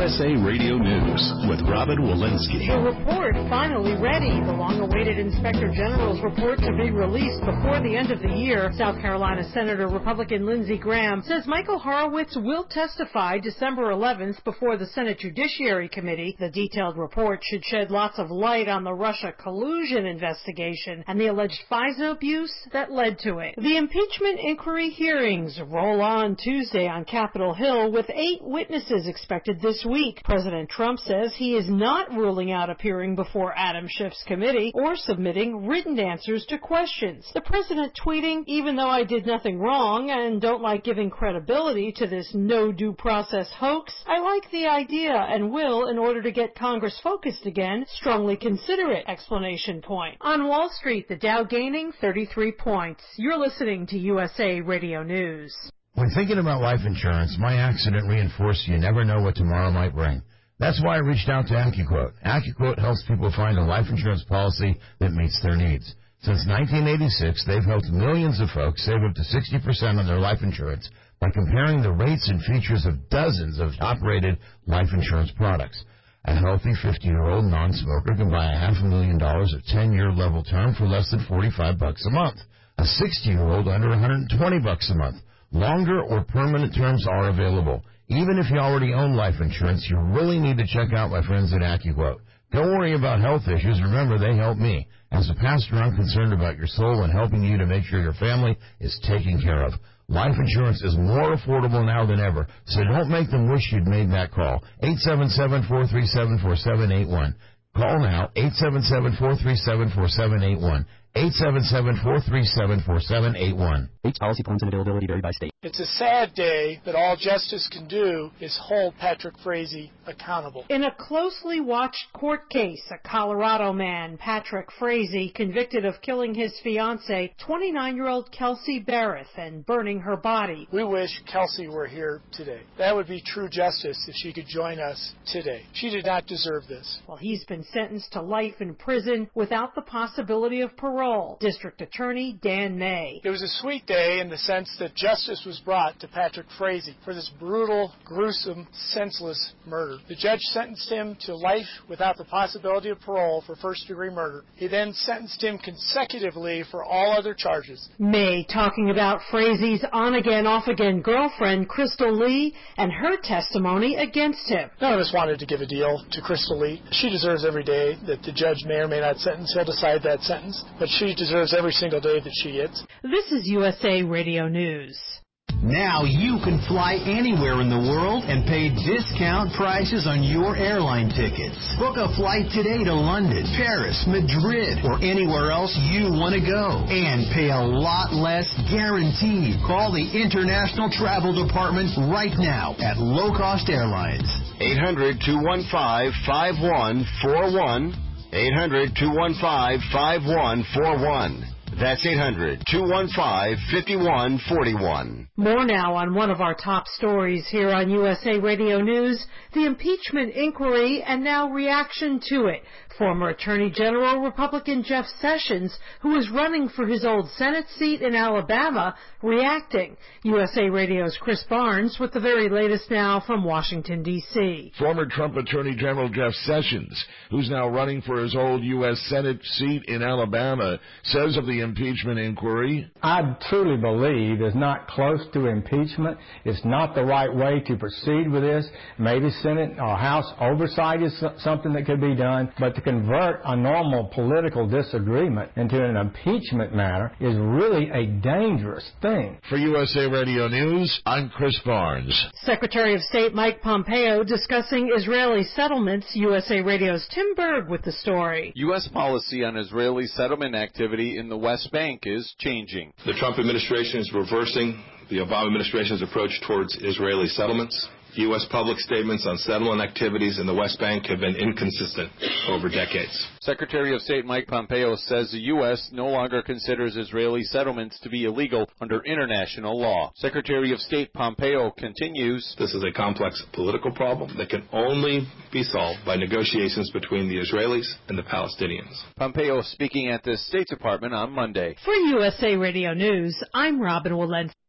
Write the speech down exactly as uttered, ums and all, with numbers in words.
S A Radio News with Robin Walensky. The report finally ready. The long-awaited Inspector General's report to be released before the end of the year. South Carolina Senator Republican Lindsey Graham says Michael Horowitz will testify December eleventh before the Senate Judiciary Committee. The detailed report should shed lots of light on the Russia collusion investigation and the alleged FISA abuse that led to it. The impeachment inquiry hearings roll on Tuesday on Capitol Hill with eight witnesses expected this week. President Trump says he is not ruling out appearing before Adam Schiff's committee or submitting written answers to questions. The president tweeting, "Even though I did nothing wrong and don't like giving credibility to this no due process hoax, I like the idea and will, in order to get Congress focused again, strongly consider it!" Explanation point. On Wall Street, the Dow gaining thirty-three points. You're listening to U S A Radio News. When thinking about life insurance, my accident reinforced you never know what tomorrow might bring. That's why I reached out to AccuQuote. AccuQuote helps people find a life insurance policy that meets their needs. Since nineteen eighty-six, they've helped millions of folks save up to sixty percent on their life insurance by comparing the rates and features of dozens of top-rated life insurance products. A healthy fifty-year-old non-smoker can buy a half a million dollars of ten-year level term for less than forty-five bucks a month. A sixty-year-old under one hundred twenty bucks a month. Longer or permanent terms are available. Even if you already own life insurance, you really need to check out my friends at AccuQuote. Don't worry about health issues. Remember, they help me. As a pastor, I'm concerned about your soul and helping you to make sure your family is taken care of. Life insurance is more affordable now than ever, so don't make them wish you'd made that call. eight seven seven, four three seven, four seven eight one. Call now, eight seven seven, four three seven, four seven eight one. eight seven seven, four three seven, four seven eight one. Each policy points and availability vary by state. It's a sad day that all justice can do is hold Patrick Frazee accountable. In a closely watched court case, a Colorado man, Patrick Frazee, convicted of killing his fiancée, twenty-nine-year-old Kelsey Barrett, and burning her body. We wish Kelsey were here today. That would be true justice if she could join us today. She did not deserve this. Well, he's been sentenced to life in prison without the possibility of parole. District Attorney Dan May. It was a sweet day in the sense that justice was brought to Patrick Frazee for this brutal, gruesome, senseless murder. The judge sentenced him to life without the possibility of parole for first-degree murder. He then sentenced him consecutively for all other charges. May talking about Frazee's on-again, off-again girlfriend, Crystal Lee, and her testimony against him. None of us wanted to give a deal to Crystal Lee. She deserves every day that the judge may or may not sentence. He'll decide that sentence, but she deserves every single day that she gets. This is U S A Radio News. Now you can fly anywhere in the world and pay discount prices on your airline tickets. Book a flight today to London, Paris, Madrid, or anywhere else you want to go. And pay a lot less guaranteed. Call the International Travel Department right now at Low Cost Airlines. eight hundred, two one five, five one four one. eight hundred, two one five, five one four one. That's eight hundred, two one five, five one four one. More now on one of our top stories here on U S A Radio News, the impeachment inquiry and now reaction to it. Former Attorney General Republican Jeff Sessions, who is running for his old Senate seat in Alabama, reacting. U S A Radio's Chris Barnes with the very latest now from Washington, D C Former Trump Attorney General Jeff Sessions, who's now running for his old U S Senate seat in Alabama, says of the impeachment inquiry, I truly believe it's not close to impeachment. It's not the right way to proceed with this. Maybe Senate or House oversight is something that could be done, but to convert a normal political disagreement into an impeachment matter is really a dangerous thing. For U S A Radio News, I'm Chris Barnes. Secretary of State Mike Pompeo discussing Israeli settlements. U S A Radio's Tim Berg with the story. U S policy on Israeli settlement activity in the West Bank is changing. The Trump administration is reversing the Obama administration's approach towards Israeli settlements. U S public statements on settlement activities in the West Bank have been inconsistent over decades. Secretary of State Mike Pompeo says the U S no longer considers Israeli settlements to be illegal under international law. Secretary of State Pompeo continues, this is a complex political problem that can only be solved by negotiations between the Israelis and the Palestinians. Pompeo speaking at the State Department on Monday. For U S A Radio News, I'm Robin Walensky.